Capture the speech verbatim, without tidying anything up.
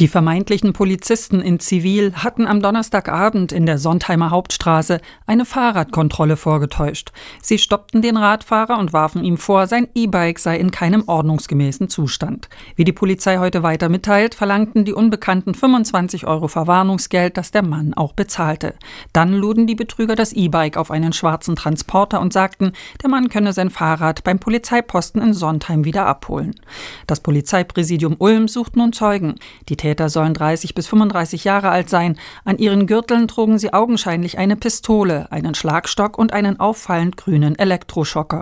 Die vermeintlichen Polizisten in Zivil hatten am Donnerstagabend in der Sontheimer Hauptstraße eine Fahrradkontrolle vorgetäuscht. Sie stoppten den Radfahrer und warfen ihm vor, sein E-Bike sei in keinem ordnungsgemäßen Zustand. Wie die Polizei heute weiter mitteilt, verlangten die Unbekannten fünfundzwanzig Euro Verwarnungsgeld, das der Mann auch bezahlte. Dann luden die Betrüger das E-Bike auf einen schwarzen Transporter und sagten, der Mann könne sein Fahrrad beim Polizeiposten in Sontheim wieder abholen. Das Polizeipräsidium Ulm sucht nun Zeugen. Die Täter sollen dreißig bis fünfunddreißig Jahre alt sein. An ihren Gürteln trugen sie augenscheinlich eine Pistole, einen Schlagstock und einen auffallend grünen Elektroschocker.